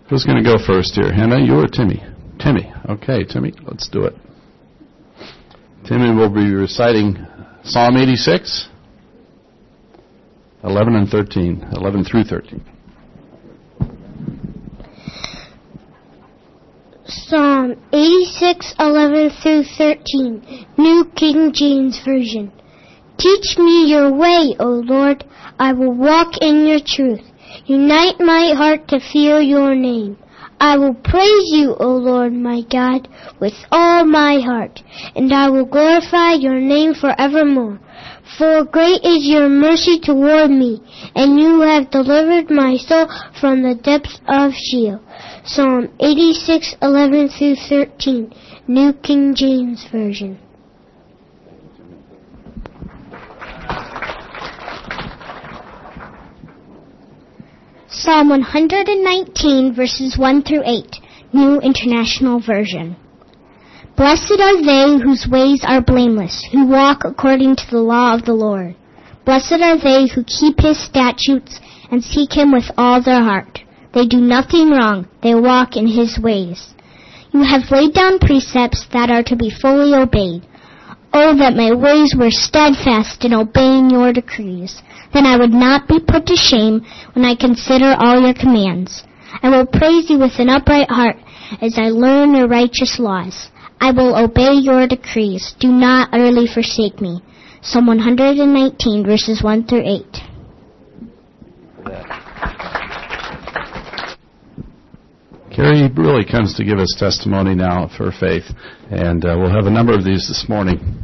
Who's going to go first here? Hannah, you or Timmy? Timmy. Okay, Timmy, let's do it. Timmy will be reciting Psalm 86, 11 through 13. Psalm 86, 11 through 13, New King James Version. Teach me your way, O Lord. I will walk in your truth. Unite my heart to fear your name. I will praise you, O Lord my God, with all my heart, and I will glorify your name forevermore. For great is your mercy toward me, and you have delivered my soul from the depths of Sheol. Psalm 86, 11 through 13, New King James Version. Psalm 119, verses 1 through 8, New International Version. Blessed are they whose ways are blameless, who walk according to the law of the Lord. Blessed are they who keep his statutes and seek him with all their heart. They do nothing wrong, they walk in his ways. You have laid down precepts that are to be fully obeyed. Oh, that my ways were steadfast in obeying your decrees. Then I would not be put to shame when I consider all your commands. I will praise you with an upright heart as I learn your righteous laws. I will obey your decrees. Do not utterly forsake me. Psalm 119, verses 1 through 8. Carrie really comes to give us testimony now of her faith, and we'll have a number of these this morning.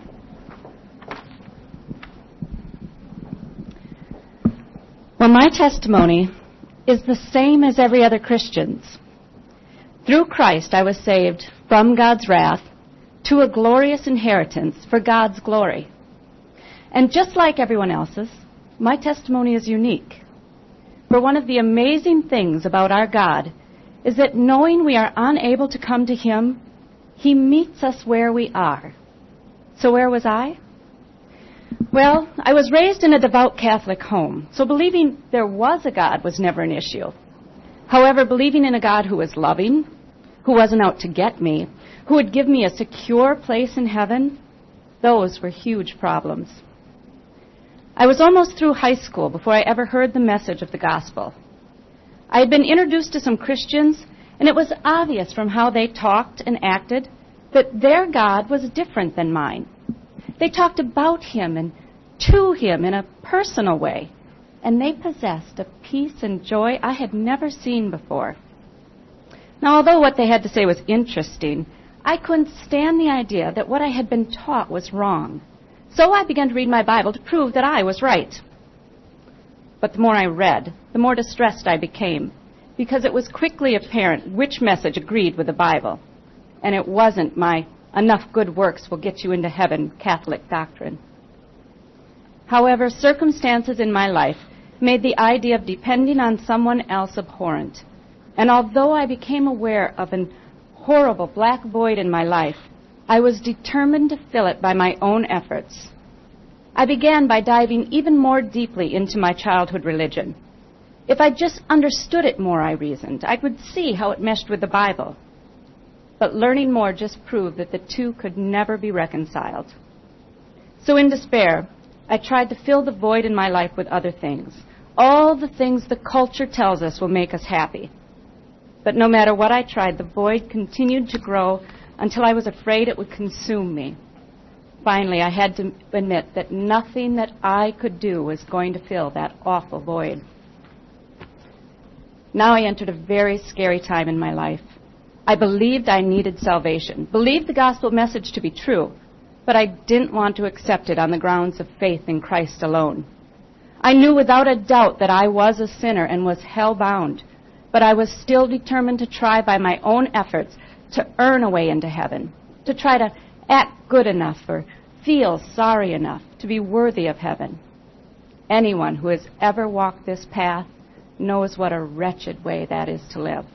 Well, my testimony is the same as every other Christian's. Through Christ I was saved from God's wrath to a glorious inheritance for God's glory. And just like everyone else's, my testimony is unique. For one of the amazing things about our God is that knowing we are unable to come to him, he meets us where we are. So where was I? Well, I was raised in a devout Catholic home, so believing there was a God was never an issue. However, believing in a God who was loving, who wasn't out to get me, who would give me a secure place in heaven, those were huge problems. I was almost through high school before I ever heard the message of the gospel. I had been introduced to some Christians, and it was obvious from how they talked and acted that their God was different than mine. They talked about him and to him in a personal way, and they possessed a peace and joy I had never seen before. Now, although what they had to say was interesting, I couldn't stand the idea that what I had been taught was wrong. So I began to read my Bible to prove that I was right. But the more I read, the more distressed I became, because it was quickly apparent which message agreed with the Bible. And it wasn't my enough good works will get you into heaven Catholic doctrine. However, circumstances in my life made the idea of depending on someone else abhorrent. And although I became aware of an horrible black void in my life, I was determined to fill it by my own efforts. I began by diving even more deeply into my childhood religion. If I just understood it more, I reasoned, I would see how it meshed with the Bible. But learning more just proved that the two could never be reconciled. So in despair, I tried to fill the void in my life with other things, all the things the culture tells us will make us happy. But no matter what I tried, the void continued to grow until I was afraid it would consume me. Finally, I had to admit that nothing that I could do was going to fill that awful void. Now I entered a very scary time in my life. I believed I needed salvation, believed the gospel message to be true, but I didn't want to accept it on the grounds of faith in Christ alone. I knew without a doubt that I was a sinner and was hell-bound, but I was still determined to try by my own efforts to earn a way into heaven, to try to act good enough or feel sorry enough to be worthy of heaven. Anyone who has ever walked this path knows what a wretched way that is to live.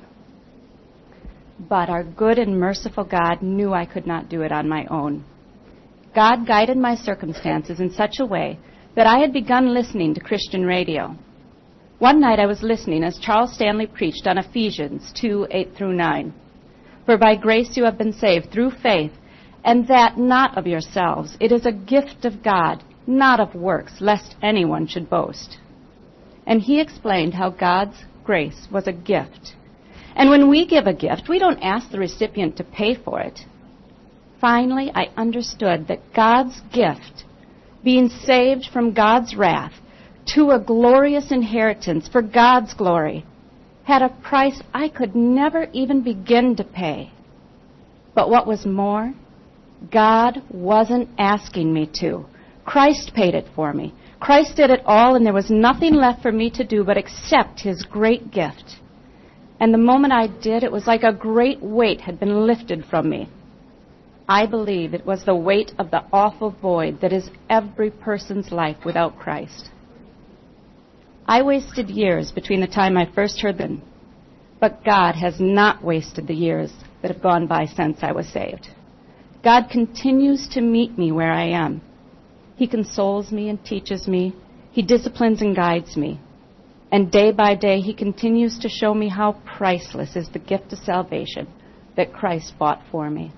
But our good and merciful God knew I could not do it on my own. God guided my circumstances in such a way that I had begun listening to Christian radio. One night I was listening as Charles Stanley preached on Ephesians 2:8-9. For by grace you have been saved through faith, and that not of yourselves. It is a gift of God, not of works, lest anyone should boast. And he explained how God's grace was a gift. And when we give a gift, we don't ask the recipient to pay for it. Finally, I understood that God's gift, being saved from God's wrath to a glorious inheritance for God's glory, had a price I could never even begin to pay. But what was more, God wasn't asking me to. Christ paid it for me. Christ did it all, and there was nothing left for me to do but accept his great gift. And the moment I did, it was like a great weight had been lifted from me. I believe it was the weight of the awful void that is every person's life without Christ. I wasted years between the time I first heard them, but God has not wasted the years that have gone by since I was saved. God continues to meet me where I am. He consoles me and teaches me. He disciplines and guides me. And day by day, he continues to show me how priceless is the gift of salvation that Christ bought for me.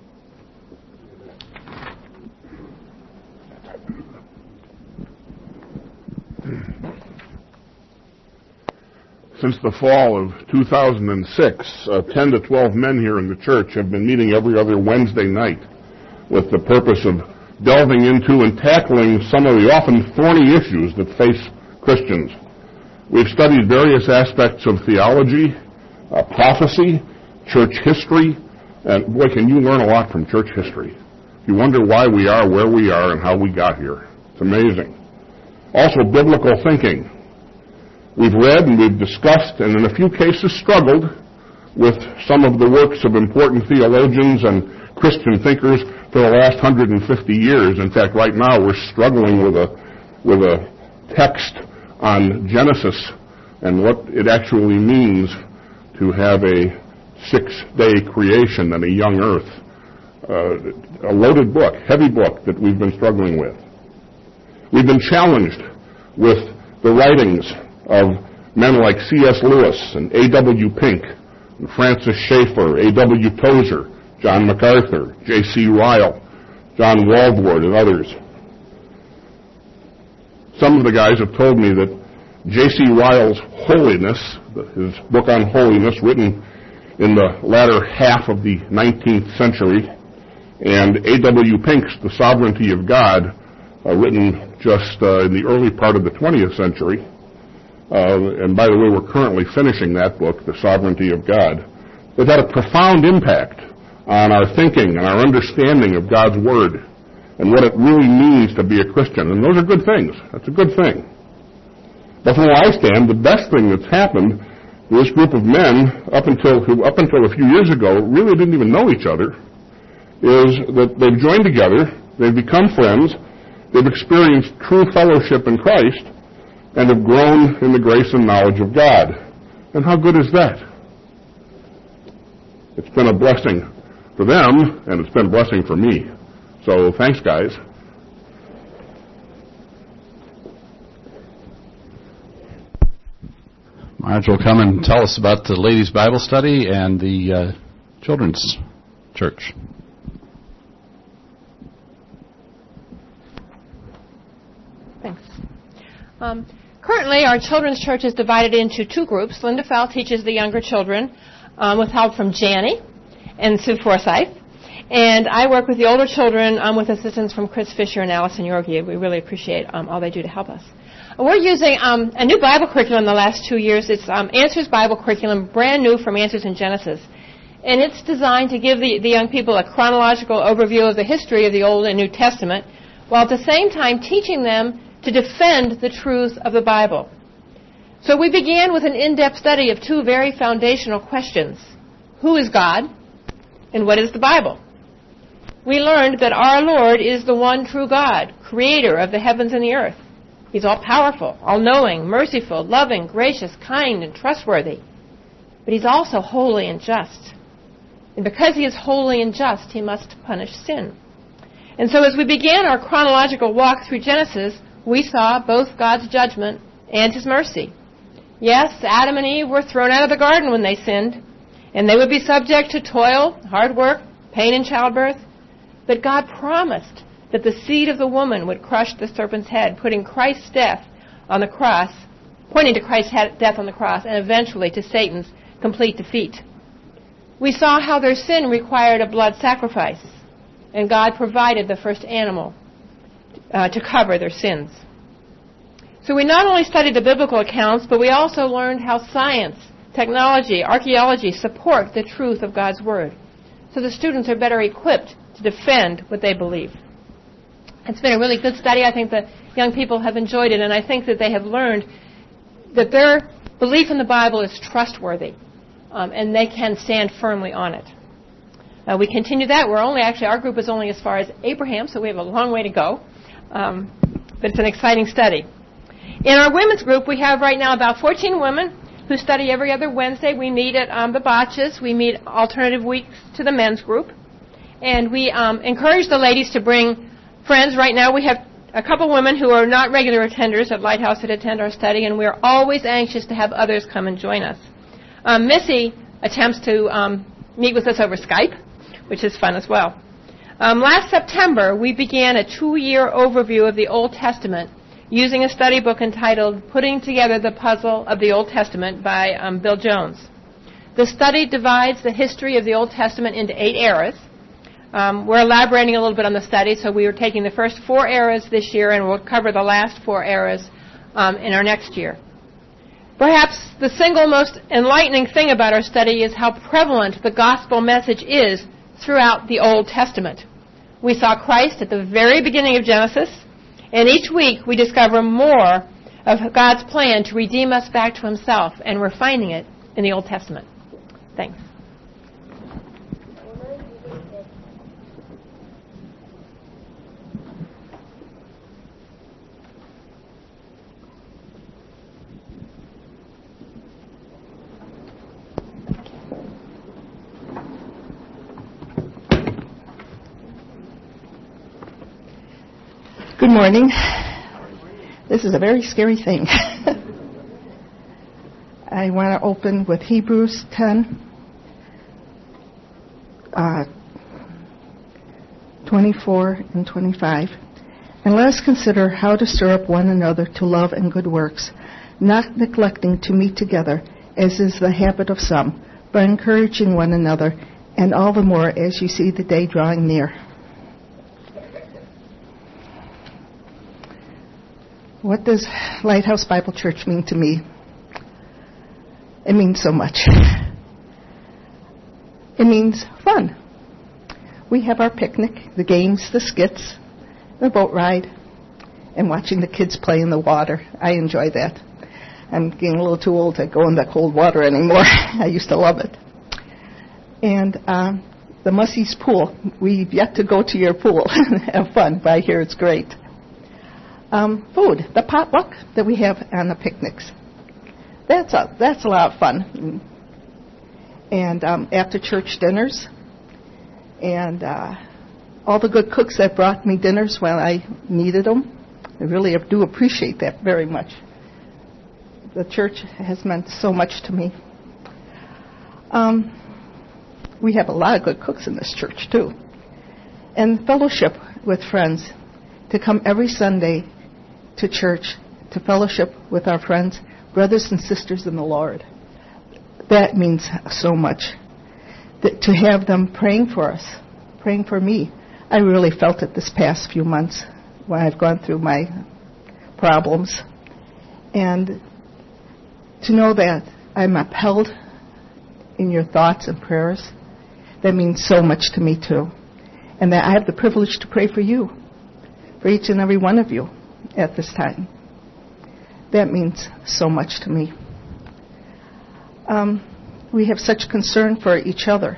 Since the fall of 2006, 10 to 12 men here in the church have been meeting every other Wednesday night with the purpose of delving into and tackling some of the often thorny issues that face Christians. We've studied various aspects of theology, prophecy, church history, and boy, can you learn a lot from church history. You wonder why we are where we are and how we got here. It's amazing. Also, biblical thinking. We've read and we've discussed and in a few cases struggled with some of the works of important theologians and Christian thinkers for the last 150 years. In fact, right now we're struggling with a text on Genesis and what it actually means to have a 6-day creation and a young earth. A loaded book, heavy book that we've been struggling with. We've been challenged with the writings of men like C.S. Lewis and A.W. Pink, and Francis Schaeffer, A.W. Tozer, John MacArthur, J.C. Ryle, John Waldward, and others. Some of the guys have told me that J.C. Ryle's Holiness, his book on holiness, written in the latter half of the 19th century, and A.W. Pink's The Sovereignty of God, written just in the early part of the 20th century, and by the way, we're currently finishing that book, The Sovereignty of God. They've had a profound impact on our thinking and our understanding of God's Word and what it really means to be a Christian. And those are good things. That's a good thing. But from where I stand, the best thing that's happened to this group of men, up until a few years ago, really didn't even know each other, is that they've joined together, they've become friends, they've experienced true fellowship in Christ, and have grown in the grace and knowledge of God. And how good is that? It's been a blessing for them, and it's been a blessing for me. So thanks, guys. Marge will come and tell us about the ladies' Bible study and the children's church. Thanks. Currently, our children's church is divided into two groups. Linda Fowl teaches the younger children with help from Janie and Sue Forsyth. And I work with the older children with assistance from Chris Fisher and Allison Yorkie. We really appreciate all they do to help us. We're using a new Bible curriculum the last 2 years. It's Answers Bible Curriculum, brand new from Answers in Genesis. And it's designed to give the young people a chronological overview of the history of the Old and New Testament, while at the same time teaching them to defend the truth of the Bible. So we began with an in-depth study of two very foundational questions. Who is God? And what is the Bible? We learned that our Lord is the one true God, creator of the heavens and the earth. He's all-powerful, all-knowing, merciful, loving, gracious, kind, and trustworthy. But he's also holy and just. And because he is holy and just, he must punish sin. And so as we began our chronological walk through Genesis, we saw both God's judgment and his mercy. Yes, Adam and Eve were thrown out of the garden when they sinned, and they would be subject to toil, hard work, pain in childbirth. But God promised that the seed of the woman would crush the serpent's head, putting Christ's death on the cross, pointing to Christ's death on the cross, and eventually to Satan's complete defeat. We saw how their sin required a blood sacrifice, and God provided the first animal to cover their sins. So we not only studied the biblical accounts, but we also learned how science, technology, archaeology support the truth of God's Word. So the students are better equipped to defend what they believe. It's been a really good study. I think the young people have enjoyed it, and I think that they have learned that their belief in the Bible is trustworthy, and they can stand firmly on it. We continue that. Our group is only as far as Abraham, so we have a long way to go. But it's an exciting study. In our women's group, we have right now about 14 women who study every other Wednesday. We meet at the Botches. We meet alternative weeks to the men's group. And we encourage the ladies to bring friends. Right now we have a couple women who are not regular attenders at Lighthouse that attend our study, and we're always anxious to have others come and join us. Missy attempts to meet with us over Skype, which is fun as well. Last September, we began a 2-year overview of the Old Testament using a study book entitled Putting Together the Puzzle of the Old Testament by Bill Jones. The study divides the history of the Old Testament into 8 eras. We're elaborating a little bit on the study, so we are taking the first 4 eras this year, and we'll cover the last 4 eras in our next year. Perhaps the single most enlightening thing about our study is how prevalent the gospel message is throughout the Old Testament. We saw Christ at the very beginning of Genesis, and each week we discover more of God's plan to redeem us back to Himself, and we're finding it in the Old Testament. Thanks. Good morning. This is a very scary thing. I want to open with Hebrews 10, 24 and 25. And let us consider how to stir up one another to love and good works, not neglecting to meet together, as is the habit of some, but encouraging one another, and all the more as you see the day drawing near. What does Lighthouse Bible Church mean to me? It means so much. It means fun. We have our picnic, the games, the skits, the boat ride, and watching the kids play in the water. I enjoy that. I'm getting a little too old to go in the cold water anymore. I used to love it. And the Mussey's pool. We've yet to go to your pool and have fun, but I hear it's great. Food, the potluck that we have on the picnics. That's a lot of fun. And after church dinners, and all the good cooks that brought me dinners when I needed them. I really do appreciate that very much. The church has meant so much to me. We have a lot of good cooks in this church too. And fellowship with friends, to come every Sunday to church, to fellowship with our friends, brothers and sisters in the Lord. That means so much. To have them praying for us, praying for me. I really felt it this past few months when I've gone through my problems. And to know that I'm upheld in your thoughts and prayers, that means so much to me too. And that I have the privilege to pray for you, for each and every one of you at this time. That means so much to me. We have such concern for each other.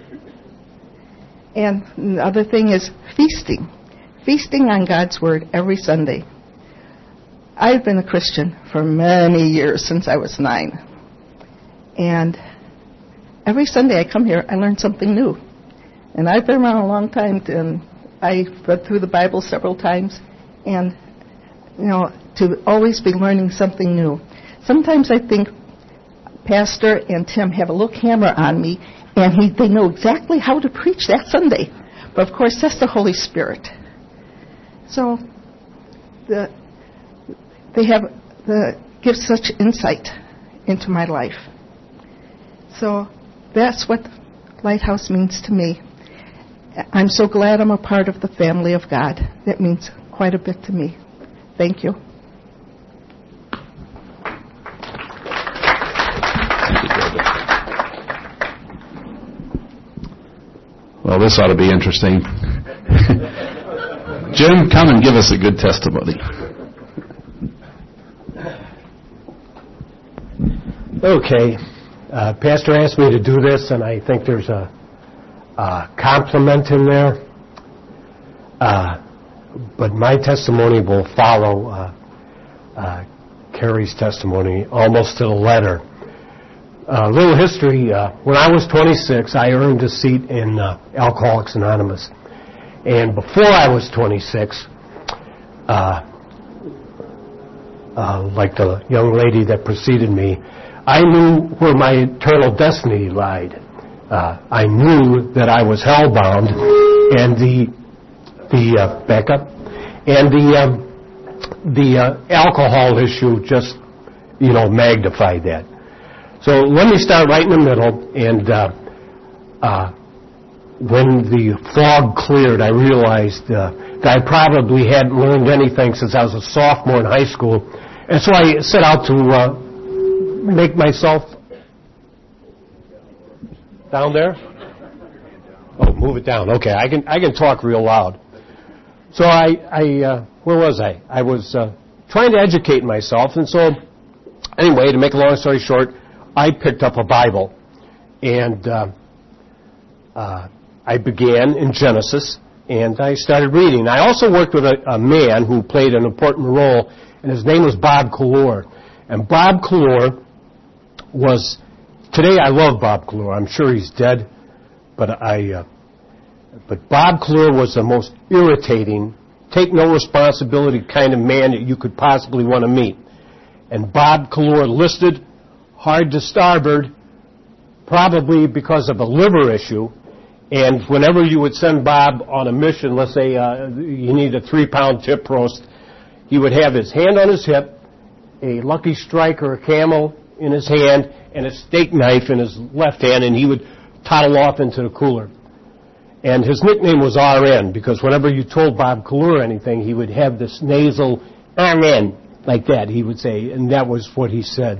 And the other thing is feasting. Feasting on God's Word every Sunday. I've been a Christian for many years, since I was 9. And every Sunday I come here, I learn something new. And I've been around a long time, and I read through the Bible several times. And, to always be learning something new. sometimes I think Pastor and Tim have a little camera on me, and they know exactly how to preach that Sunday. But, of course, that's the Holy Spirit. So they give such insight into my life. So that's what Lighthouse means to me. I'm so glad I'm a part of the family of God. That means quite a bit to me. Thank you. Well, this ought to be interesting. Jim, come and give us a good testimony. Okay. Pastor asked me to do this, and I think there's a compliment in there. But my testimony will follow Carrie's testimony almost to the letter. A little history. When I was 26, I earned a seat in Alcoholics Anonymous. And before I was 26, like the young lady that preceded me, I knew where my eternal destiny lied. I knew that I was hellbound, and the backup, and the alcohol issue just, magnified that. So let me start right in the middle, and when the fog cleared, I realized that I probably hadn't learned anything since I was a sophomore in high school, and so I set out to make myself down there. Oh, move it down. Okay, I can talk real loud. So I where was I? I was trying to educate myself, and so anyway, to make a long story short, I picked up a Bible, and I began in Genesis, and I started reading. I also worked with a man who played an important role, and his name was Bob Callore. And Bob Callore was, today I love Bob Callore. I'm sure he's dead, but Bob Callore was the most irritating, take no responsibility kind of man that you could possibly want to meet. And Bob Callore listed hard to starboard, probably because of a liver issue. And whenever you would send Bob on a mission, let's say you need a 3-pound tip roast, he would have his hand on his hip, a Lucky Strike or a Camel in his hand, and a steak knife in his left hand, and he would toddle off into the cooler. And his nickname was RN, because whenever you told Bob Callore anything, he would have this nasal RN, like that, he would say, and that was what he said.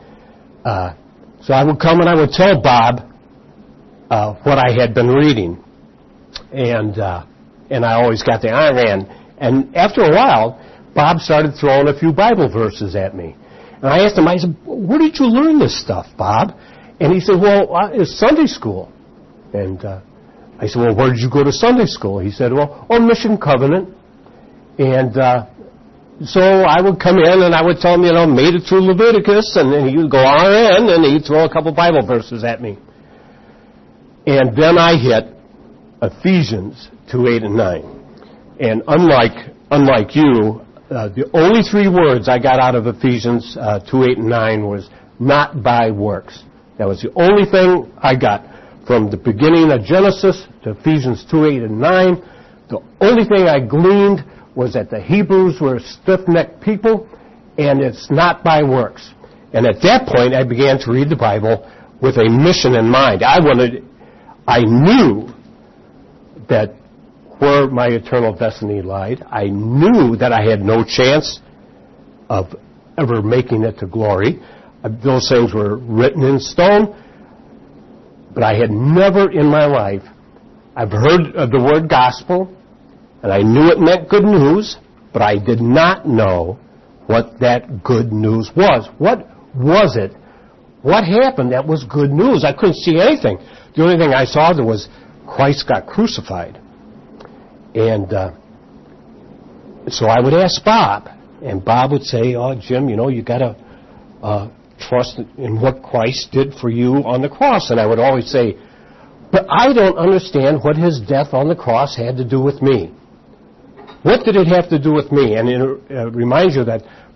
So I would come and I would tell Bob what I had been reading, and I always got the RN. And after a while, Bob started throwing a few Bible verses at me. And I asked him, I said, where did you learn this stuff, Bob? And he said, well, it's Sunday school. And I said, well, where did you go to Sunday school? He said, well, Mission Covenant. And so I would come in and I would tell him, made it through Leviticus, and then he would go RN, and he'd throw a couple Bible verses at me. And then I hit Ephesians 2:8 and 9. And unlike you, the only 3 words I got out of Ephesians 2:8 and 9 was not by works. That was the only thing I got from the beginning of Genesis to Ephesians 2:8 and 9. The only thing I gleaned was that the Hebrews were stiff-necked people, and it's not by works. And at that point, I began to read the Bible with a mission in mind. I knew that where my eternal destiny lied. I knew that I had no chance of ever making it to glory. Those things were written in stone, but I had never in my life, I've heard of the word gospel, and I knew it meant good news, but I did not know what that good news was. What was it? What happened that was good news? I couldn't see anything. The only thing I saw there was Christ got crucified. And so I would ask Bob, and Bob would say, Jim, you got to trust in what Christ did for you on the cross. And I would always say, but I don't understand what his death on the cross had to do with me. What did it have to do with me? And it reminds you that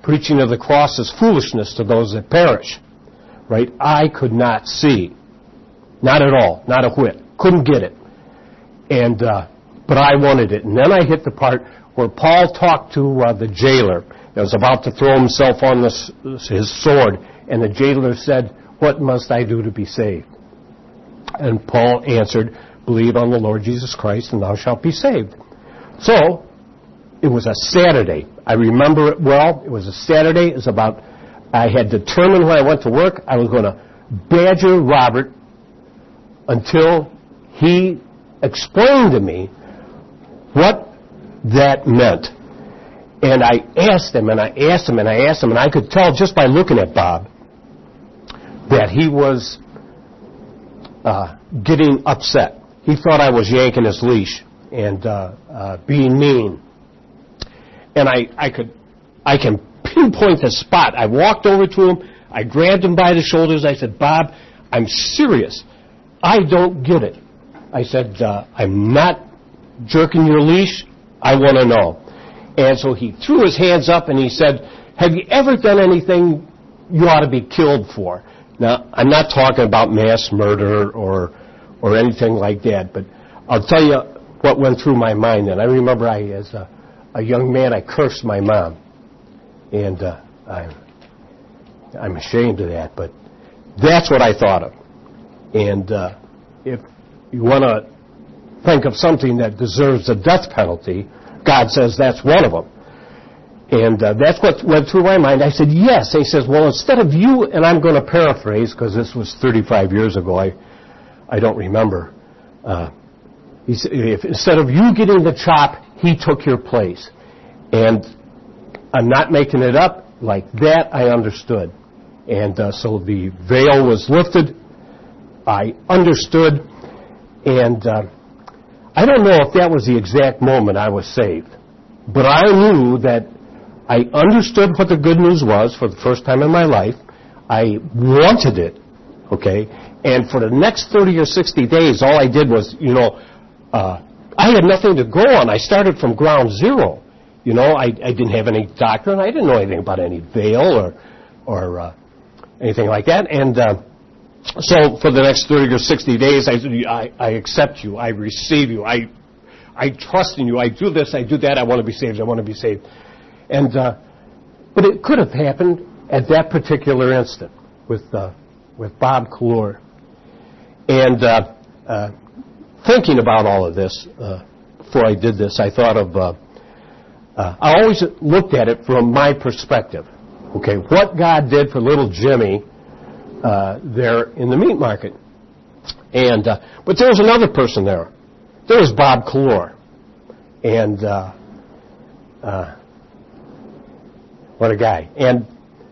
preaching of the cross is foolishness to those that perish. Right? I could not see. Not at all. Not a whit. Couldn't get it. And but I wanted it. And then I hit the part where Paul talked to the jailer that was about to throw himself on his sword. And the jailer said, "What must I do to be saved?" And Paul answered, "Believe on the Lord Jesus Christ, and thou shalt be saved." So, it was a Saturday. I remember it well. It was a Saturday. It was about, I had determined when I went to work, I was going to badger Robert until he explained to me what that meant. And I asked him, and I asked him, and I asked him, and I could tell just by looking at Bob that he was getting upset. He thought I was yanking his leash and being mean. And I can pinpoint the spot. I walked over to him. I grabbed him by the shoulders. I said, "Bob, I'm serious. I don't get it." I said, "I'm not jerking your leash. I want to know." And so he threw his hands up and he said, "Have you ever done anything you ought to be killed for?" Now, I'm not talking about mass murder or anything like that, but I'll tell you what went through my mind then. I remember as a young man, I cursed my mom. And I'm ashamed of that, but that's what I thought of. And if you want to think of something that deserves the death penalty, God says that's one of them. And that's what went through my mind. I said, yes. And he says, well, instead of you, and I'm going to paraphrase because this was 35 years ago, I don't remember. He said, if instead of you getting the chop, he took your place. And I'm not making it up. Like that, I understood. And so the veil was lifted. I understood. And I don't know if that was the exact moment I was saved. But I knew that I understood what the good news was for the first time in my life. I wanted it, okay? And for the next 30 or 60 days, all I did was, I had nothing to go on. I started from ground zero. I didn't have any doctrine. I didn't know anything about any veil or anything like that. And so for the next 30 or 60 days, I said, I accept you. I receive you. I trust in you. I do this. I do that. I want to be saved. I want to be saved. And but it could have happened at that particular instant with Bob Kalor. And thinking about all of this before I did this, I thought of I always looked at it from my perspective. Okay, what God did for little Jimmy there in the meat market. And but there was another person there. There was Bob Kalor. And what a guy. And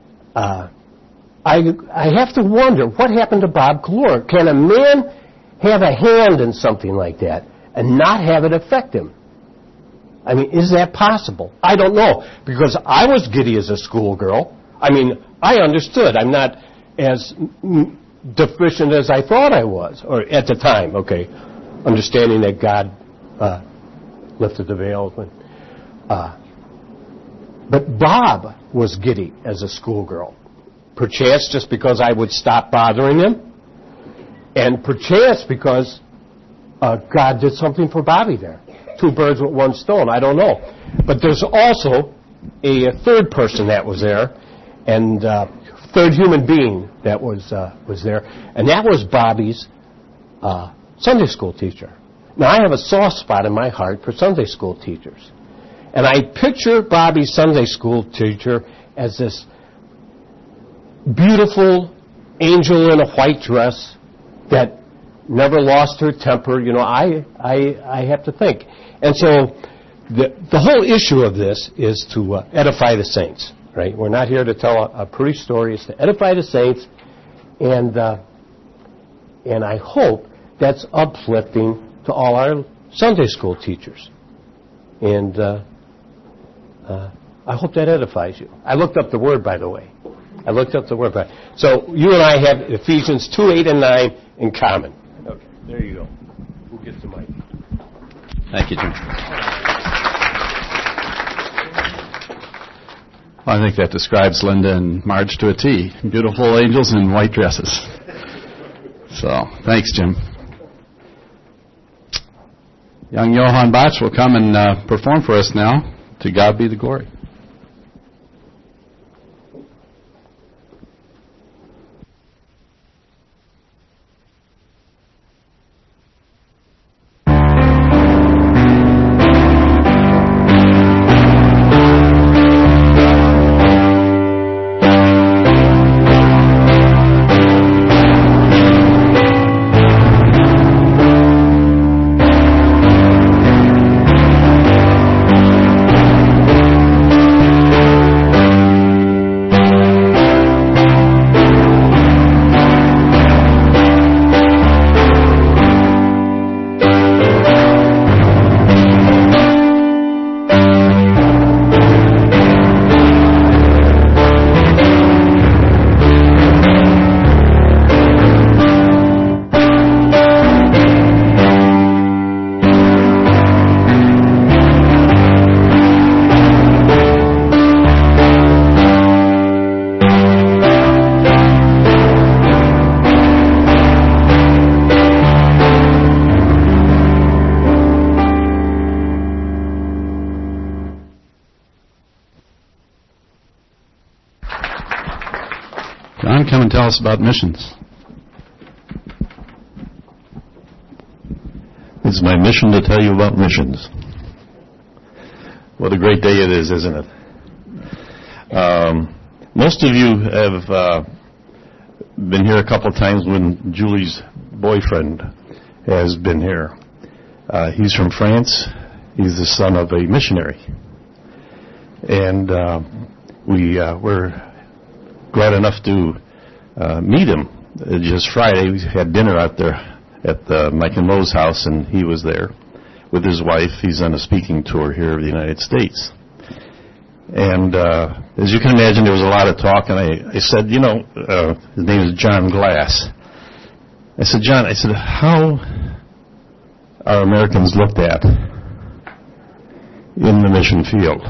I have to wonder, what happened to Bob Kalor? Can a man have a hand in something like that and not have it affect him? I mean, is that possible? I don't know, because I was giddy as a schoolgirl. I mean, I understood. I'm not as deficient as I thought I was, or at the time, okay, understanding that God lifted the veil. But Bob was giddy as a schoolgirl, perchance just because I would stop bothering him, and perchance because God did something for Bobby there. Two birds with one stone, I don't know. But there's also a third person that was there, and third human being that was there, and that was Bobby's Sunday school teacher. Now, I have a soft spot in my heart for Sunday school teachers. And I picture Bobby's Sunday school teacher as this beautiful angel in a white dress that never lost her temper. I have to think. And so the whole issue of this is to edify the saints, right? We're not here to tell a pretty story. It's to edify the saints. And I hope that's uplifting to all our Sunday school teachers. And I hope that edifies you. I looked up the word, by the way. So you and I have Ephesians 2, 8, and 9 in common. Okay, there you go. Who gets the mic? Thank you, Jim. I think that describes Linda and Marge to a T. Beautiful angels in white dresses. So, thanks, Jim. Young Johann Bach will come and perform for us now. To God be the glory. John, come and tell us about missions. It's my mission to tell you about missions. What a great day it is, isn't it? Most of you have been here a couple of times when Julie's boyfriend has been here. He's from France. He's the son of a missionary. And we're glad enough to meet him. Just Friday, we had dinner out there at Mike and Mo's house, and he was there with his wife. He's on a speaking tour here of the United States. And as you can imagine, there was a lot of talk, and I said, his name is John Glass. I said, John, how are Americans looked at in the mission field?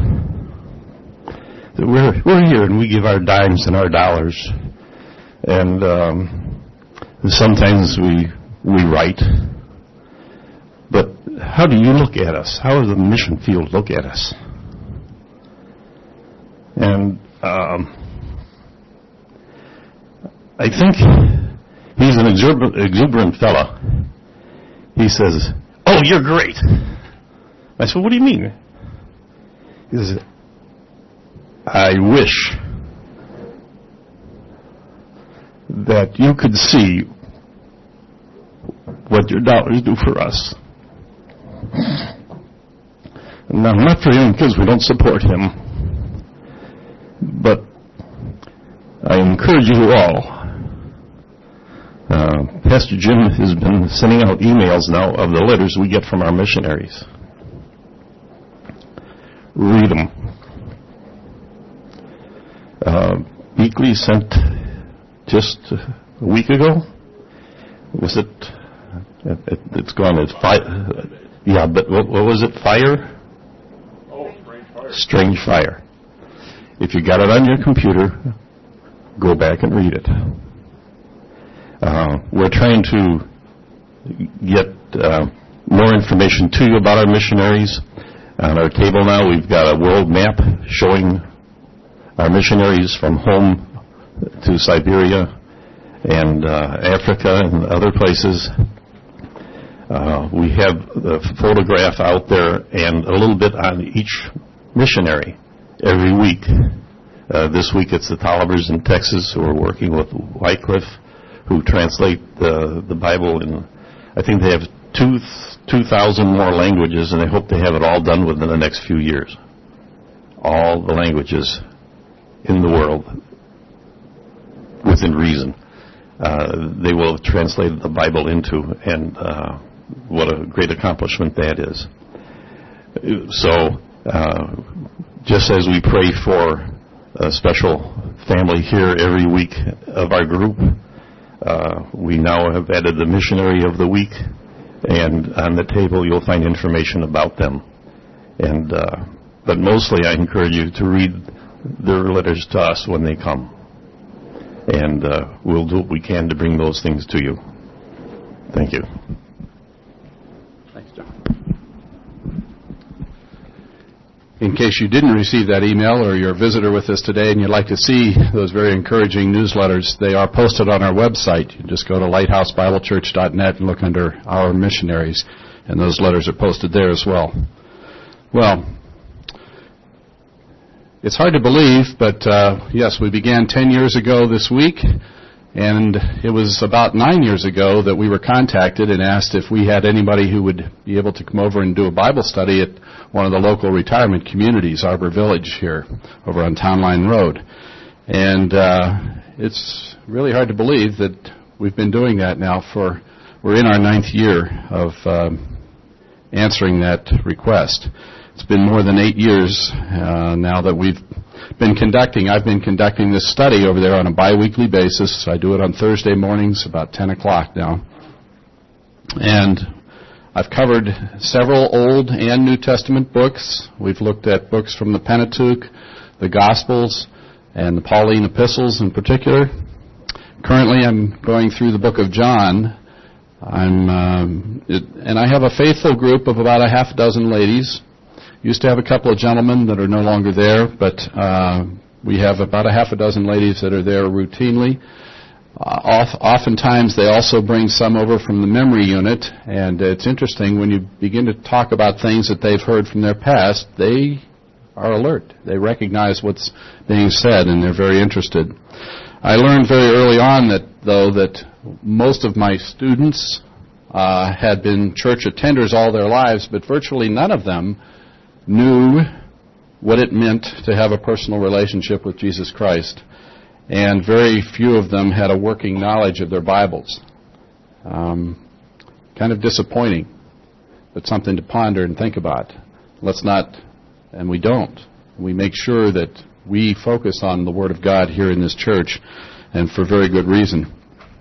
We're here, and we give our dimes and our dollars, and sometimes we write. But how do you look at us? How does the mission field look at us? And I think he's an exuberant fella. He says, "Oh, you're great." I said, "What do you mean?" He says, "I wish that you could see what your dollars do for us." Now, not for him, because we don't support him, but I encourage you all. Pastor Jim has been sending out emails now of the letters we get from our missionaries. Read them. Beakley sent just a week ago. Was it? It's gone. It's fire. Yeah, but what was it? Fire? Oh, Strange Fire. Strange Fire. If you got it on your computer, go back and read it. We're trying to get more information to you about our missionaries. On our table now, we've got a world map showing our missionaries from home to Siberia and Africa and other places. We have the photograph out there and a little bit on each missionary every week. This week it's the Tollivers in Texas who are working with Wycliffe, who translate the Bible in, I think they have 2,000 more languages, and they hope they have it all done within the next few years. All the languages in the world, within reason, they will have translated the Bible into, and what a great accomplishment that is. So, just as we pray for a special family here every week of our group, we now have added the missionary of the week, and on the table you'll find information about them. And but mostly I encourage you to read their letters to us when they come. And we'll do what we can to bring those things to you. Thank you. Thanks, John. In case you didn't receive that email or you're a visitor with us today and you'd like to see those very encouraging newsletters, they are posted on our website. You just go to lighthousebiblechurch.net and look under Our Missionaries, and those letters are posted there as well. Well, it's hard to believe, but yes, we began 10 years ago this week, and it was about 9 years ago that we were contacted and asked if we had anybody who would be able to come over and do a Bible study at one of the local retirement communities, Arbor Village here, over on Town Line Road. And it's really hard to believe that we've been doing that now we're in our 9th year of answering that request. It's been more than 8 years now that I've been conducting this study over there on a bi-weekly basis. I do it on Thursday mornings about 10 o'clock now. And I've covered several Old and New Testament books. We've looked at books from the Pentateuch, the Gospels, and the Pauline epistles in particular. Currently I'm going through the book of John. And I have a faithful group of about a half dozen ladies. Used to have a couple of gentlemen that are no longer there, but we have about a half a dozen ladies that are there routinely. Oftentimes they also bring some over from the memory unit, and it's interesting when you begin to talk about things that they've heard from their past, they are alert. They recognize what's being said, and they're very interested. I learned very early on that most of my students had been church attenders all their lives, but virtually none of them knew what it meant to have a personal relationship with Jesus Christ. And very few of them had a working knowledge of their Bibles. Kind of disappointing, but something to ponder and think about. Let's not, and we don't. We make sure that we focus on the Word of God here in this church, and for very good reason.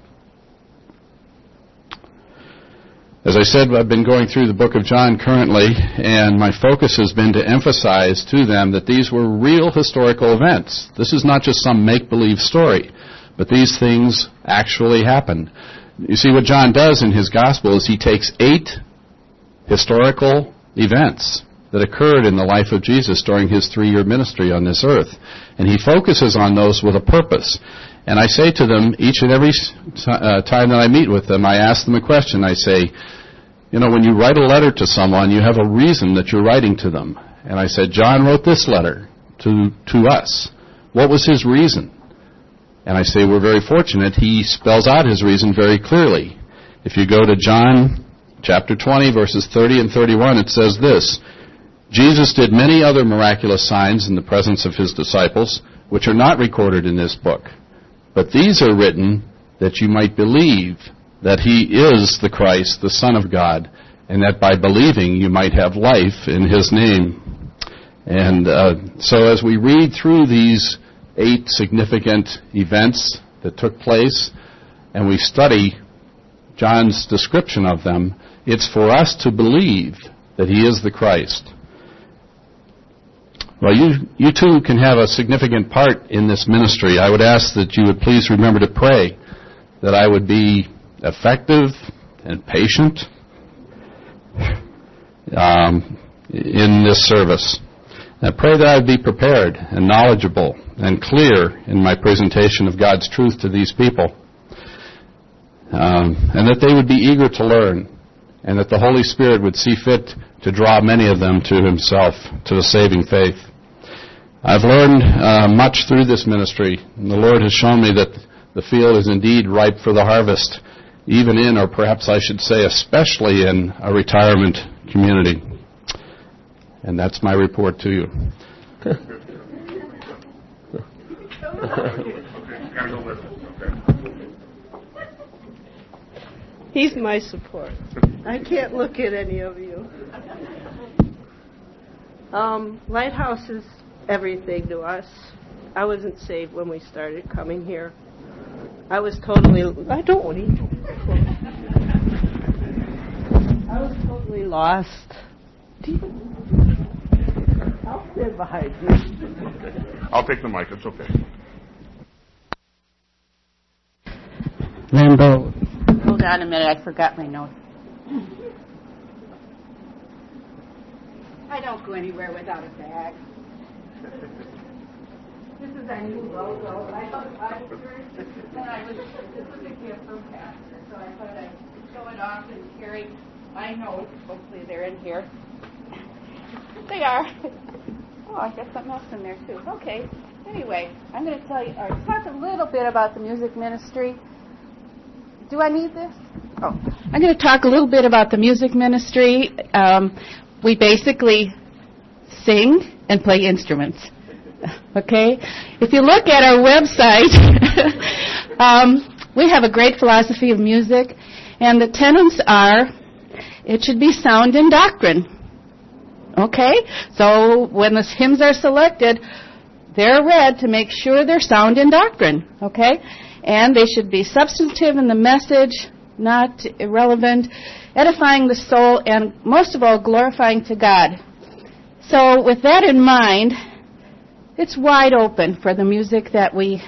As I said, I've been going through the book of John currently, and my focus has been to emphasize to them that these were real historical events. This is not just some make-believe story, but these things actually happened. You see, what John does in his gospel is he takes 8 historical events that occurred in the life of Jesus during his 3-year ministry on this earth, and he focuses on those with a purpose. And I say to them, each and every time that I meet with them, I ask them a question. I say, when you write a letter to someone, you have a reason that you're writing to them. And I said, John wrote this letter to us. What was his reason? And I say, we're very fortunate. He spells out his reason very clearly. If you go to John chapter 20, verses 30 and 31, it says this, Jesus did many other miraculous signs in the presence of his disciples, which are not recorded in this book. But these are written that you might believe that he is the Christ, the Son of God, and that by believing you might have life in his name. And so as we read through these 8 significant events that took place, and we study John's description of them, it's for us to believe that he is the Christ. Well, you too can have a significant part in this ministry. I would ask that you would please remember to pray that I would be effective and patient in this service. I pray that I would be prepared and knowledgeable and clear in my presentation of God's truth to these people, and that they would be eager to learn, and that the Holy Spirit would see fit to draw many of them to himself, to the saving faith. I've learned much through this ministry, and the Lord has shown me that the field is indeed ripe for the harvest, even in, or perhaps I should say especially in, a retirement community. And that's my report to you. He's my support. I can't look at any of you. Lighthouse is everything to us. I wasn't saved when we started coming here. I was totally lost. stand behind you. I'll take the mic. It's okay. Lambeau. Hold on a minute. I forgot my notes. I don't go anywhere without a bag. This is our new logo. I thought about it first, and this was a gift from Pastor, so I thought I'd show it off and carry my notes. Hopefully they're in here. They are. Oh, I got something else in there too. Okay. Anyway, I'm going to talk a little bit about the music ministry. Do I need this? Oh, I'm going to talk a little bit about the music ministry. We basically sing and play instruments. Okay? If you look at our website, we have a great philosophy of music, and the tenets are, it should be sound in doctrine. Okay? So when the hymns are selected, they're read to make sure they're sound in doctrine. Okay? And they should be substantive in the message, not irrelevant, edifying the soul, and most of all, glorifying to God. So with that in mind, it's wide open for the music that we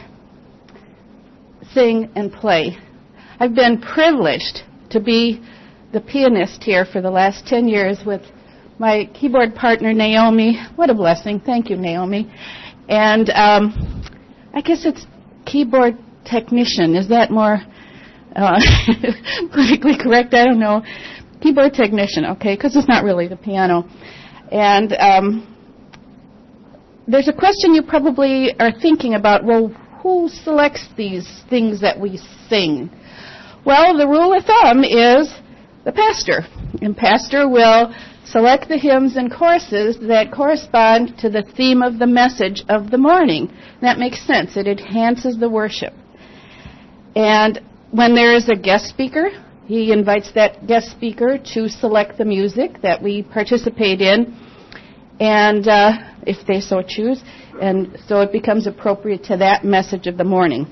sing and play. I've been privileged to be the pianist here for the last 10 years with my keyboard partner, Naomi. What a blessing. Thank you, Naomi. And I guess it's keyboard technician. Is that more politically correct? I don't know. Keyboard technician, okay, because it's not really the piano. And there's a question you probably are thinking about, well, who selects these things that we sing? Well, the rule of thumb is the pastor. And pastor will select the hymns and choruses that correspond to the theme of the message of the morning. That makes sense. It enhances the worship. And when there is a guest speaker, he invites that guest speaker to select the music that we participate in, and if they so choose, and so it becomes appropriate to that message of the morning.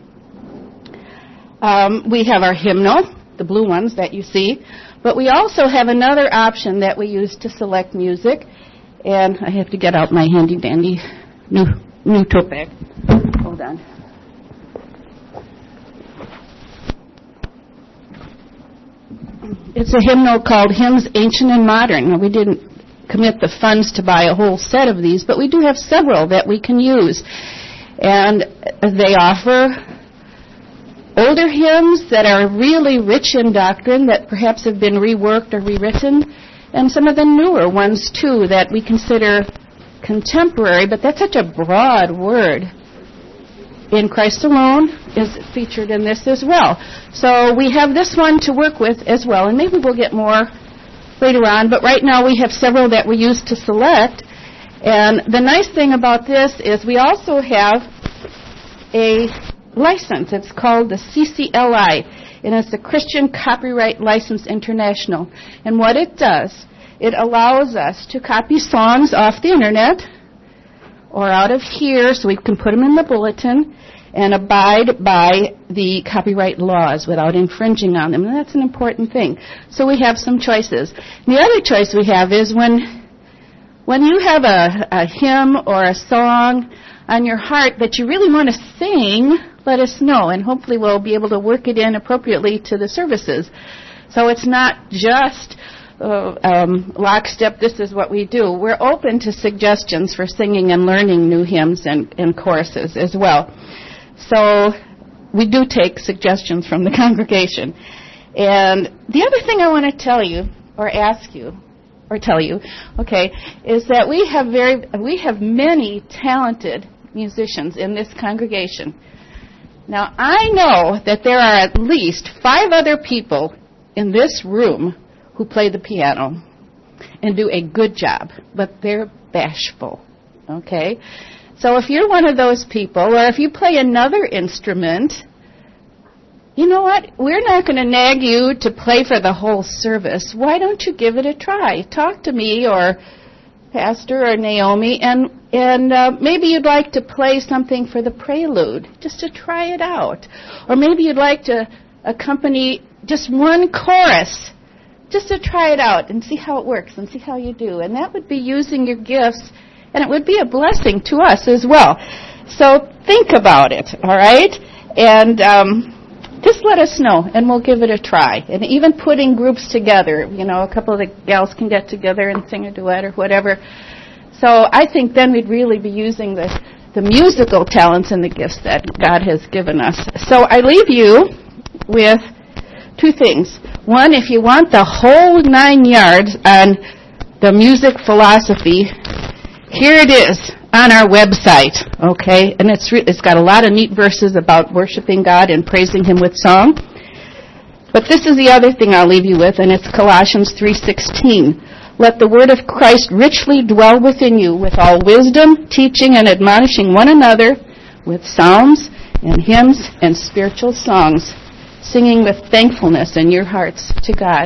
We have our hymnal, the blue ones that you see, but we also have another option that we use to select music, and I have to get out my handy-dandy new tote bag. Hold on. It's a hymnal called Hymns Ancient and Modern. Now, we didn't commit the funds to buy a whole set of these, but we do have several that we can use. And they offer older hymns that are really rich in doctrine that perhaps have been reworked or rewritten, and some of the newer ones, too, that we consider contemporary, but that's such a broad word. In Christ Alone is featured in this as well. So we have this one to work with as well, and maybe we'll get more later on, but right now we have several that we use to select. And the nice thing about this is we also have a license. It's called the CCLI, and it's the Christian Copyright License International. And what it does, it allows us to copy songs off the internet or out of here, so we can put them in the bulletin and abide by the copyright laws without infringing on them. And that's an important thing. So we have some choices. And the other choice we have is when you have a hymn or a song on your heart that you really want to sing, let us know, and hopefully we'll be able to work it in appropriately to the services. So it's not just lockstep, this is what we do. We're open to suggestions for singing and learning new hymns and choruses as well. So we do take suggestions from the congregation. And the other thing I want to tell you, or ask you, or tell you, okay, is that we have many talented musicians in this congregation. Now, I know that there are at least 5 other people in this room who play the piano and do a good job, but they're bashful, okay? So if you're one of those people, or if you play another instrument, you know what? We're not going to nag you to play for the whole service. Why don't you give it a try? Talk to me or Pastor or Naomi, and maybe you'd like to play something for the prelude, just to try it out. Or maybe you'd like to accompany just one chorus, just to try it out and see how it works and see how you do. And that would be using your gifts and it would be a blessing to us as well. So think about it, all right? And just let us know, and we'll give it a try. And even putting groups together, a couple of the gals can get together and sing a duet or whatever. So I think then we'd really be using the musical talents and the gifts that God has given us. So I leave you with two things. One, if you want the whole 9 yards on the music philosophy, here it is on our website, okay? And it's got a lot of neat verses about worshiping God and praising Him with song. But this is the other thing I'll leave you with, and it's Colossians 3:16. Let the word of Christ richly dwell within you with all wisdom, teaching and admonishing one another with psalms and hymns and spiritual songs, singing with thankfulness in your hearts to God.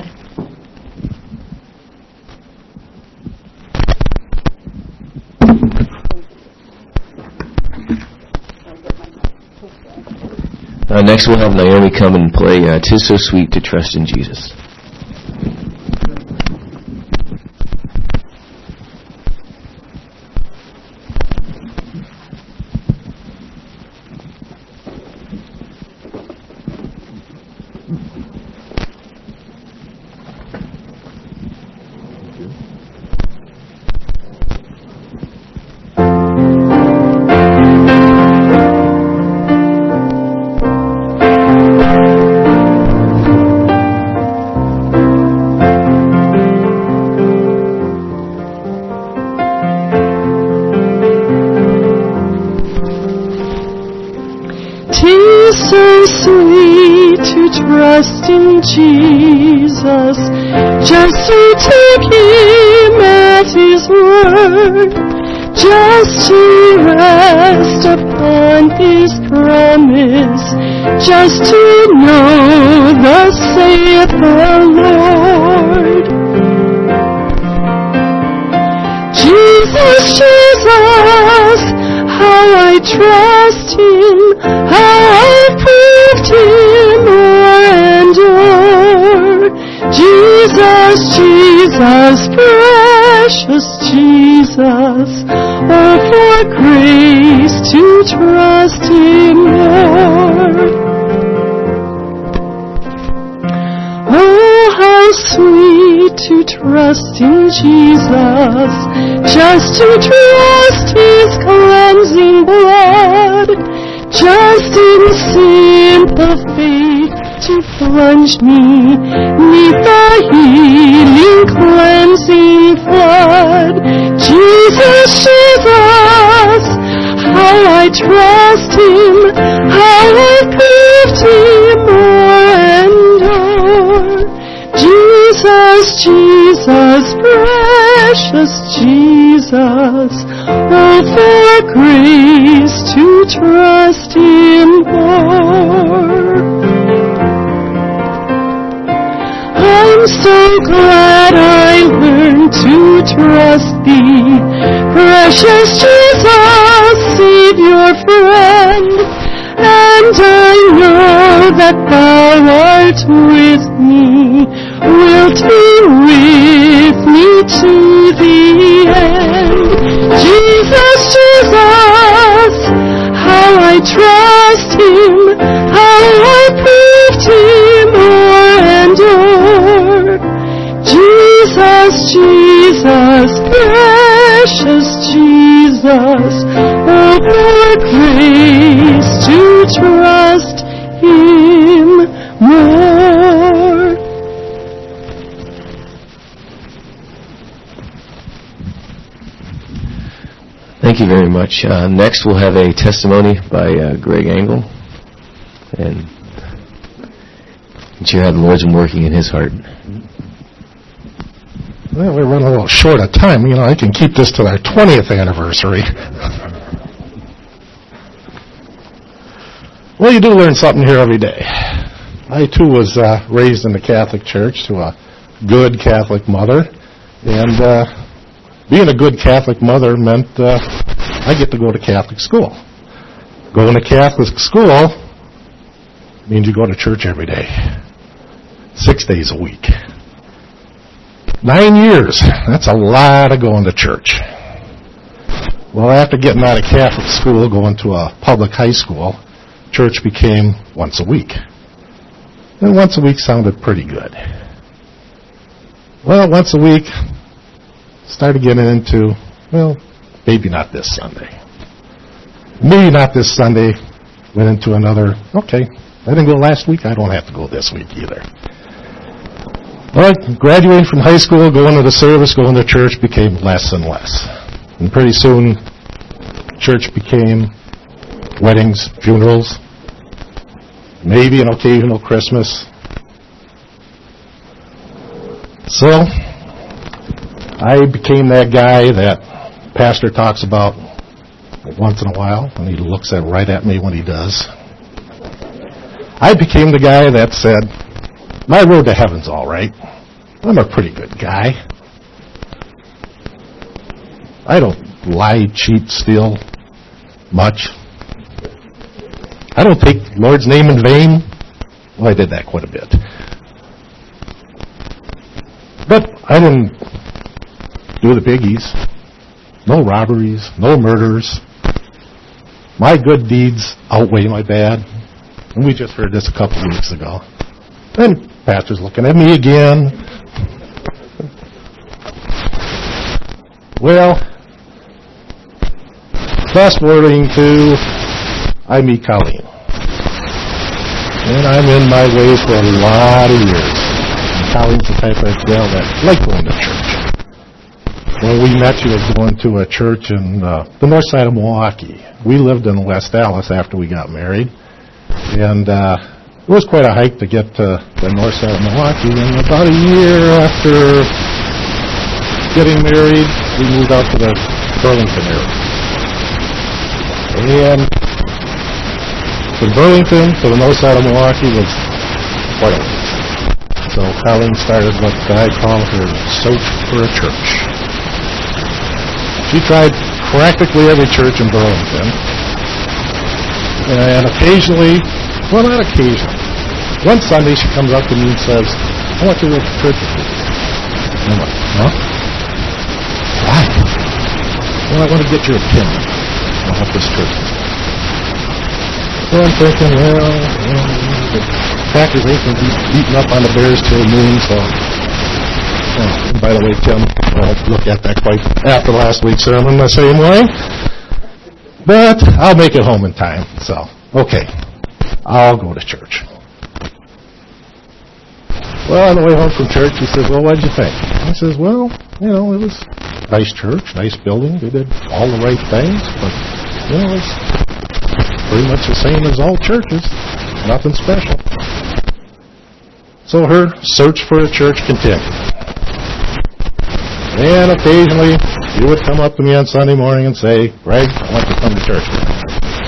Next we'll have Naomi come and play "'Tis So Sweet to Trust in Jesus." Trust in Jesus, just to take Him at His word, just to rest upon His promise, just to know thus saith the Lord. Jesus, Jesus, how I trust Him, how I've proved Him o'er and o'er. Jesus, Jesus, precious Jesus, oh, for grace to trust Him more. Oh, how sweet to trust in Jesus, just to trust His cleansing blood, just in simple faith to plunge me 'neath the healing cleansing flood. Jesus, Jesus, how I trust Him, how I proved Him o'er and o'er. Jesus, Jesus, precious Jesus, oh, for grace to trust Him more. I'm so glad I learned to trust Thee, precious Jesus, Savior, friend, and I know that Thou art with me, wilt be with me to the end. Jesus, Jesus, how I trust Him, how I proved Him o'er and o'er. Jesus, Jesus, precious Jesus, oh, for grace to trust Him more. Thank you very much. Next we'll have a testimony by Greg Engel, and hear how the Lord's been working in his heart. Well, we're running a little short of time. I can keep this to our 20th anniversary. Well, you do learn something here every day. I, too, was raised in the Catholic Church to a good Catholic mother, and being a good Catholic mother meant I get to go to Catholic school. Going to Catholic school means you go to church every day, 6 days a week. 9 years, that's a lot of going to church. Well, after getting out of Catholic school, going to a public high school, church became once a week. And once a week sounded pretty good. Well, once a week, started getting into, well, maybe not this Sunday. Maybe not this Sunday. Went into another, okay, I didn't go last week, I don't have to go this week either. Well, graduating from high school, going to the service, going to church became less and less. And pretty soon, church became weddings, funerals, maybe an occasional Christmas. So, I became that guy that pastor talks about once in a while, and he looks right at me when he does. I became the guy that said, my road to heaven's all right. I'm a pretty good guy. I don't lie, cheat, steal much. I don't take the Lord's name in vain. Well, I did that quite a bit. But I didn't do the biggies. No robberies, no murders. My good deeds outweigh my bad. And we just heard this a couple of weeks ago. And pastor's looking at me again. Well, fast forwarding to I meet Colleen. And I'm in my way for a lot of years. And Colleen's the type of gal that liked going to church. When we met, she was going to a church in the north side of Milwaukee. We lived in West Dallas after we got married. And it was quite a hike to get to the north side of Milwaukee. And about a year after getting married, we moved out to the Burlington area. And from Burlington to the north side of Milwaukee was quite a ways. So Colleen started what I call her search for a church. She tried practically every church in Burlington. And occasionally, well, not occasionally, one Sunday she comes up to me and says, I want you to go to church with me. And I'm like, huh? Why? Well, I want to get your opinion on what this church is. So I'm thinking, well, the Packers ain't going to be beating up on the Bears till noon, so... and by the way, Tim, I won't look at that quite after last week's sermon the same way. But I'll make it home in time, so, okay. I'll go to church. Well, on the way home from church, he says, well, what did you think? I says, well, it was a nice church, nice building. They did all the right things, but, it's pretty much the same as all churches. Nothing special. So her search for a church continued. And occasionally, you would come up to me on Sunday morning and say, Greg, I want you to come to church with me.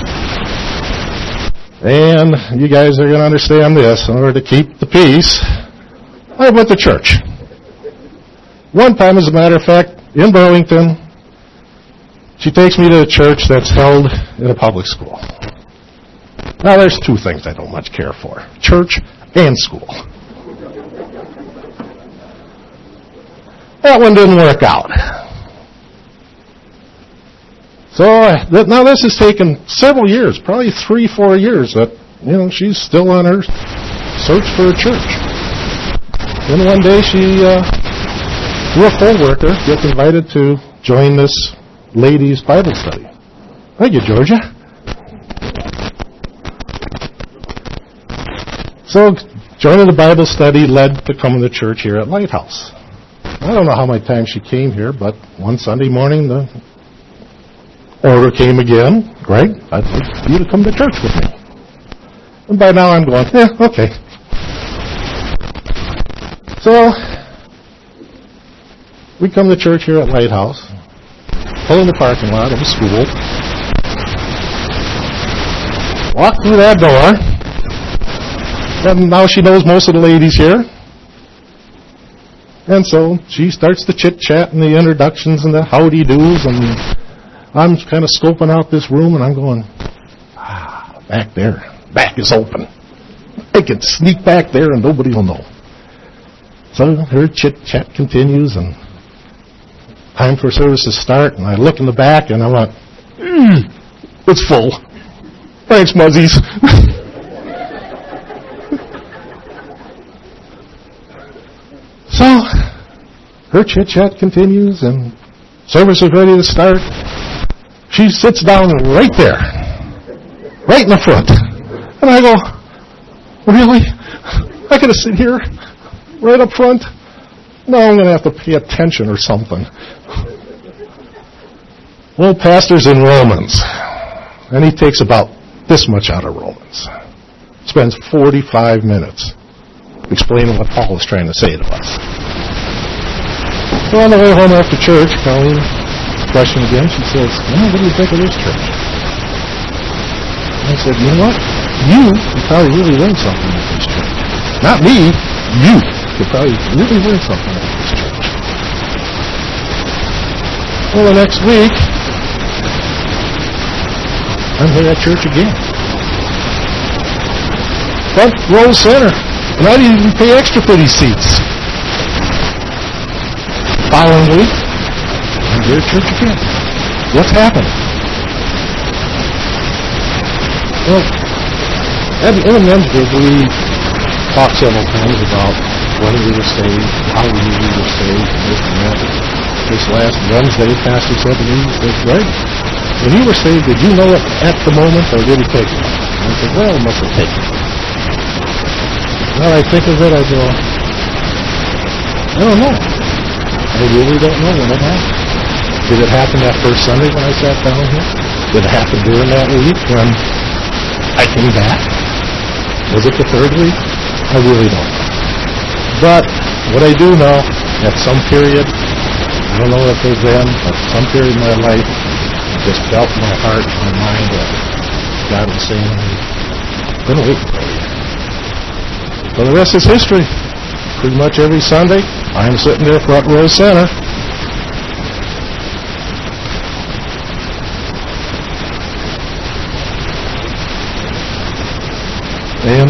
And you guys are going to understand this. In order to keep the peace, I went to church. One time, as a matter of fact, in Burlington, she takes me to a church that's held in a public school. Now, there's two things I don't much care for. Church and school. That one didn't work out. So, now this has taken several years, probably 3-4 years, that, she's still on her search for a church. Then one day she, through a co-worker, gets invited to join this ladies' Bible study. Thank you, Georgia. So, joining the Bible study led to coming to church here at Lighthouse. I don't know how many times she came here, but one Sunday morning the order came again. Greg, I'd like you to come to church with me. And by now I'm going, okay. So, we come to church here at Lighthouse, pull in the parking lot of a school, walk through that door, and now she knows most of the ladies here. And so she starts the chit-chat and the introductions and the howdy-doos, and I'm kind of scoping out this room, and I'm going, back there. Back is open. I can sneak back there and nobody will know. So her chit-chat continues, and time for service to start, and I look in the back, and I went, it's full. Thanks, Muzzies. So, her chit-chat continues, and service is ready to start. She sits down right there, right in the front. And I go, really? I gotta sit here, right up front? No, I'm gonna have to pay attention or something. Well, pastor's in Romans, and he takes about this much out of Romans. Spends 45 minutes explaining what Paul is trying to say to us. So on the way home after church, Colleen question again. She says, what do you think of this church? And I said, you know what? You could probably really learn something at this church. Not me. You could probably really learn something at this church. Well, the next week, I'm here at church again. Front row center. And I didn't even pay extra for these seats. Following week, I'm here at church again. What's happened? Well, in the men's group, we talked several times about when we were saved, how we knew we were saved, and this and that. This last Wednesday, Pastor said to me, he said, Greg, when you were saved, did you know it at the moment or did it take you? And I said, well, it must have taken me. Now I think of it, I go, I don't know. I really don't know when it happened. Did it happen that first Sunday when I sat down here? Did it happen during that week when I came back? Was it the third week? I really don't know. But what I do know, at some period, I don't know if it was then, but some period in my life, I just felt in my heart, my mind, that God was saying, I'm going to wait for you. So the rest is history. Pretty much every Sunday, I'm sitting there front row center. And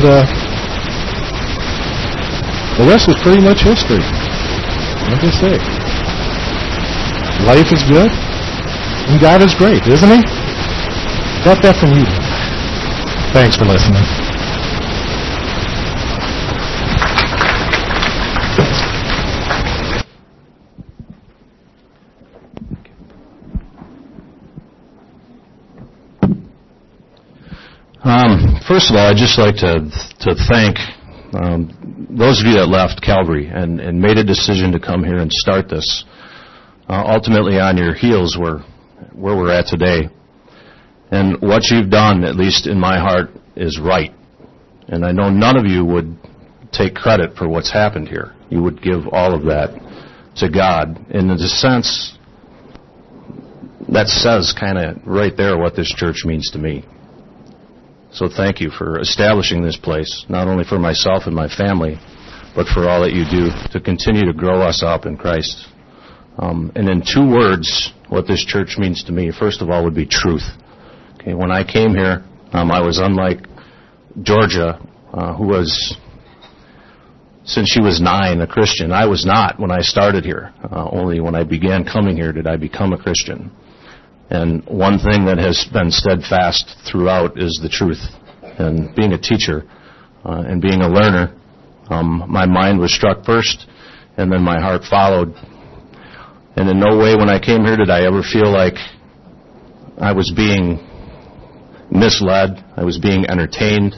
the rest is pretty much history. Like I say, life is good, and God is great, isn't He? Got that from you. Thanks for listening. First of all, I'd just like to thank those of you that left Calvary and made a decision to come here and start this. Ultimately, on your heels where we're at today. And what you've done, at least in my heart, is right. And I know none of you would take credit for what's happened here. You would give all of that to God. And in a sense, that says kind of right there what this church means to me. So thank you for establishing this place, not only for myself and my family, but for all that you do to continue to grow us up in Christ. And in 2 words, what this church means to me, first of all, would be truth. Okay, when I came here, I was unlike Georgia, who was, since she was 9, a Christian. I was not when I started here. Only when I began coming here did I become a Christian. And one thing that has been steadfast throughout is the truth. And being a teacher and being a learner, my mind was struck first, and then my heart followed. And in no way when I came here did I ever feel like I was being misled. I was being entertained.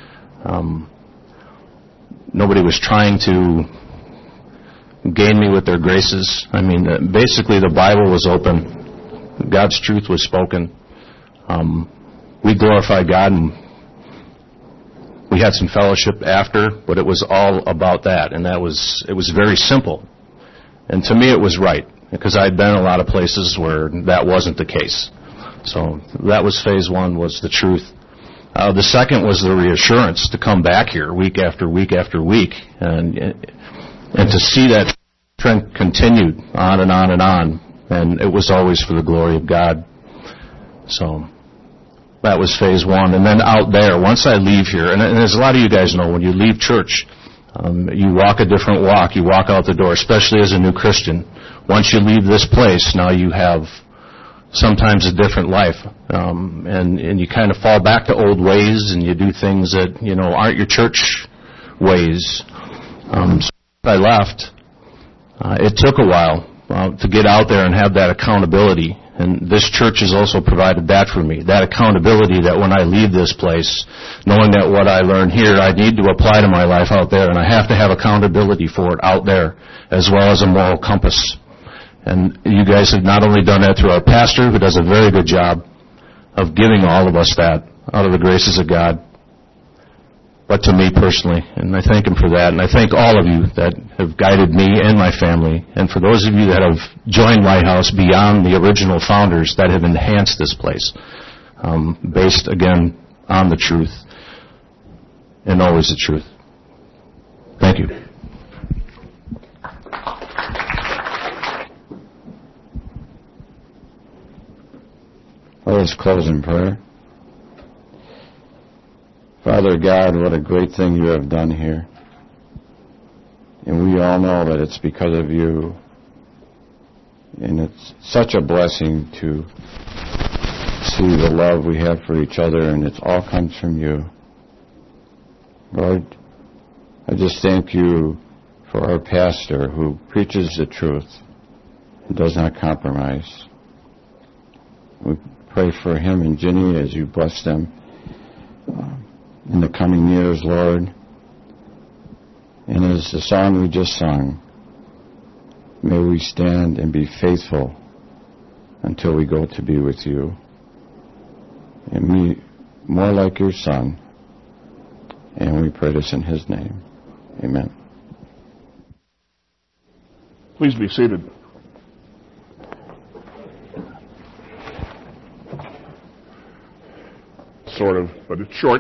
Nobody was trying to gain me with their graces. I mean, basically the Bible was open. God's truth was spoken. We glorified God, and we had some fellowship after, but it was all about that, and it was very simple. And to me it was right, because I'd been in a lot of places where that wasn't the case. So that was phase 1, was the truth. The second was the reassurance to come back here week after week after week, and to see that trend continued on and on and on. And it was always for the glory of God. So that was phase 1. And then out there, once I leave here, and as a lot of you guys know, when you leave church, you walk a different walk. You walk out the door, especially as a new Christian. once you leave this place, now you have sometimes a different life, and you kind of fall back to old ways, and you do things that aren't your church ways. So I left. It took a while to get out there and have that accountability, and this church has also provided that for me. That accountability that when I leave this place, knowing that what I learned here, I need to apply to my life out there, and I have to have accountability for it out there, as well as a moral compass. And you guys have not only done that through our pastor, who does a very good job of giving all of us that out of the graces of God, but to me personally. And I thank him for that. And I thank all of you that have guided me and my family. And for those of you that have joined Lighthouse beyond the original founders that have enhanced this place, based, again, on the truth and always the truth. Thank you. Let us close in prayer. Father God, what a great thing you have done here. And we all know that it's because of you. And it's such a blessing to see the love we have for each other, and it all comes from you. Lord, I just thank you for our pastor who preaches the truth and does not compromise. We pray for him and Ginny as you bless them in the coming years, Lord. And as the song we just sung, may we stand and be faithful until we go to be with you. And be more like your Son. And we pray this in his name. Amen. Please be seated. Sort of, but it's short.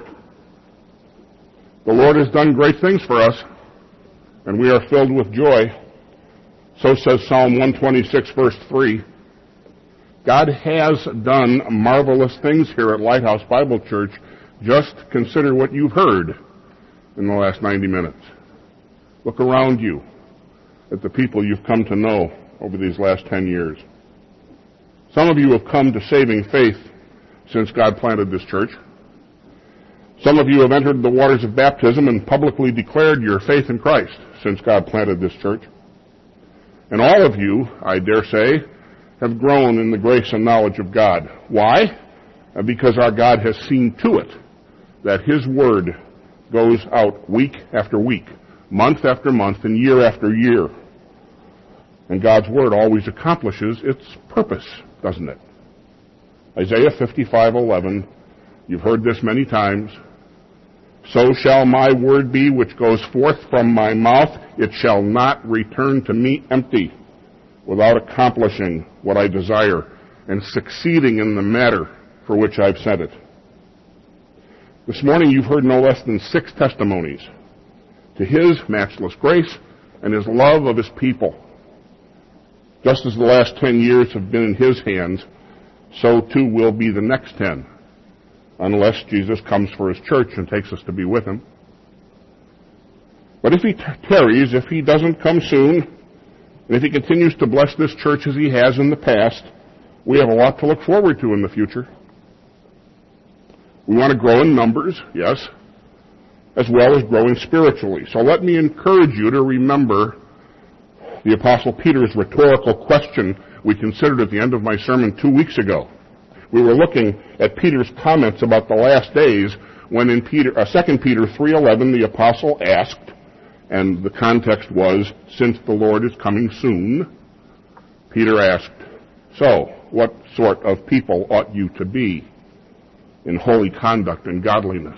The Lord has done great things for us, and we are filled with joy. So says Psalm 126, verse 3. God has done marvelous things here at Lighthouse Bible Church. Just consider what you've heard in the last 90 minutes. Look around you at the people you've come to know over these last 10 years. Some of you have come to saving faith since God planted this church. Some of you have entered the waters of baptism and publicly declared your faith in Christ since God planted this church. And all of you, I dare say, have grown in the grace and knowledge of God. Why? Because our God has seen to it that His Word goes out week after week, month after month, and year after year. And God's Word always accomplishes its purpose, doesn't it? Isaiah 55:11, you've heard this many times. So shall my word be which goes forth from my mouth. It shall not return to me empty, without accomplishing what I desire and succeeding in the matter for which I've sent it. This morning you've heard no less than 6 testimonies to His matchless grace and His love of His people. Just as the last 10 years have been in His hands, so too will be the next 10, unless Jesus comes for His church and takes us to be with Him. But if He tarries, if He doesn't come soon, and if He continues to bless this church as He has in the past, we have a lot to look forward to in the future. We want to grow in numbers, yes, as well as growing spiritually. So let me encourage you to remember the Apostle Peter's rhetorical question we considered at the end of my sermon 2 weeks ago. We were looking at Peter's comments about the last days when in 2 Peter 3:11 the apostle asked, and the context was, since the Lord is coming soon, Peter asked, so what sort of people ought you to be in holy conduct and godliness?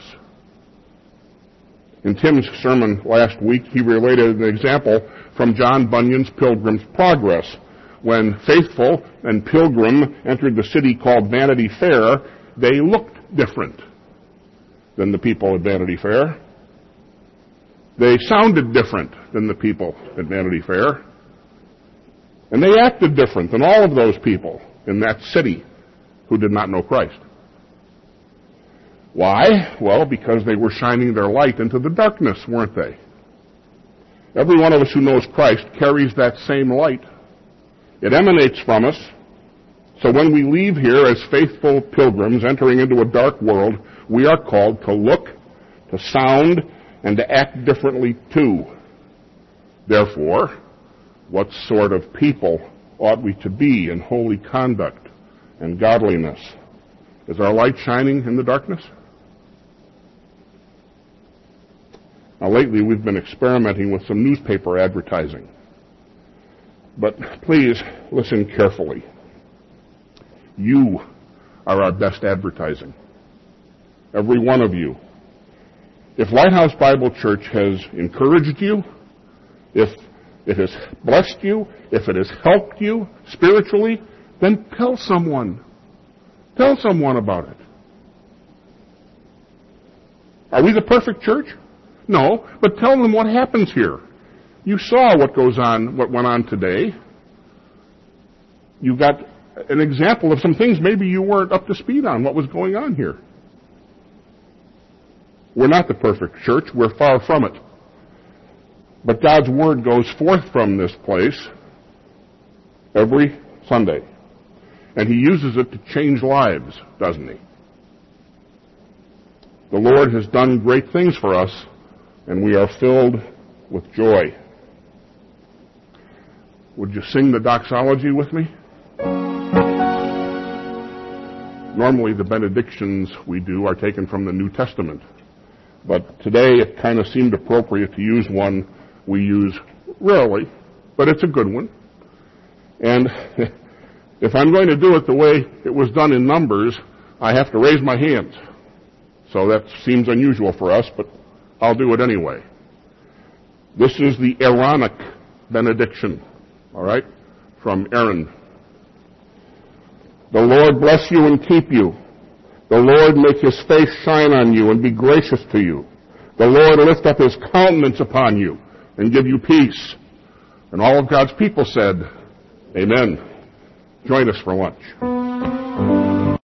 In Tim's sermon last week, he related an example from John Bunyan's Pilgrim's Progress. When Faithful and Pilgrim entered the city called Vanity Fair, they looked different than the people at Vanity Fair. They sounded different than the people at Vanity Fair. And they acted different than all of those people in that city who did not know Christ. Why? Well, because they were shining their light into the darkness, weren't they? Every one of us who knows Christ carries that same light. It emanates from us. So when we leave here as faithful pilgrims entering into a dark world, we are called to look, to sound, and to act differently too. Therefore, what sort of people ought we to be in holy conduct and godliness? Is our light shining in the darkness? Now, lately we've been experimenting with some newspaper advertising. But please listen carefully. You are our best advertising. Every one of you. If Lighthouse Bible Church has encouraged you, if it has blessed you, if it has helped you spiritually, then tell someone. Tell someone about it. Are we the perfect church? No, but tell them what happens here. You saw what went on today. You got an example of some things maybe you weren't up to speed on what was going on here. We're not the perfect church. We're far from it. But God's Word goes forth from this place every Sunday. And He uses it to change lives, doesn't He? The Lord has done great things for us, and we are filled with joy. Would you sing the doxology with me? Normally the benedictions we do are taken from the New Testament. But today it kind of seemed appropriate to use one we use rarely, but it's a good one. And if I'm going to do it the way it was done in Numbers, I have to raise my hands. So that seems unusual for us, but I'll do it anyway. This is the Aaronic benediction, all right, from Aaron. The Lord bless you and keep you. The Lord make His face shine on you and be gracious to you. The Lord lift up His countenance upon you and give you peace. And all of God's people said, Amen. Join us for lunch.